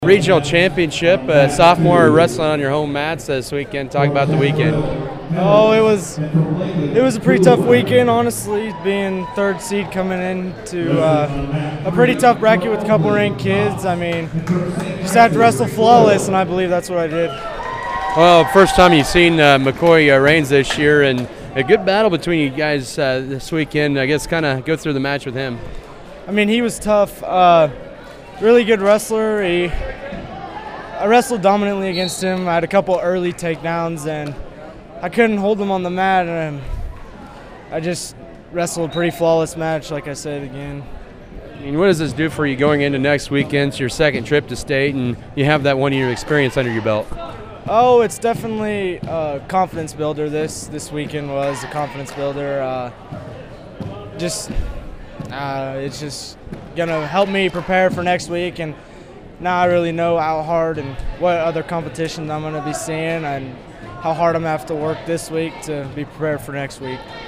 Regional championship, sophomore wrestling on your home mats this weekend. Talk about the weekend. Oh, it was a pretty tough weekend, honestly, being third seed coming into a pretty tough bracket with a couple ranked kids. I mean, just had to wrestle flawless, and I believe that's what I did. Well, first time you've seen McCoy Rains this year, and a good battle between you guys this weekend. I guess kind of go through the match with him. I mean, he was tough. Really good wrestler. I wrestled dominantly against him. I had a couple early takedowns, and I couldn't hold him on the mat, and I just wrestled a pretty flawless match, like I said again. I mean, what does this do for you going into next weekend? It's your second trip to state, and you have that 1 year experience under your belt. Oh, it's definitely a confidence builder. This weekend was a confidence builder. It's just gonna help me prepare for next week, and now I really know how hard and what other competitions I'm gonna be seeing and how hard I'm gonna have to work this week to be prepared for next week.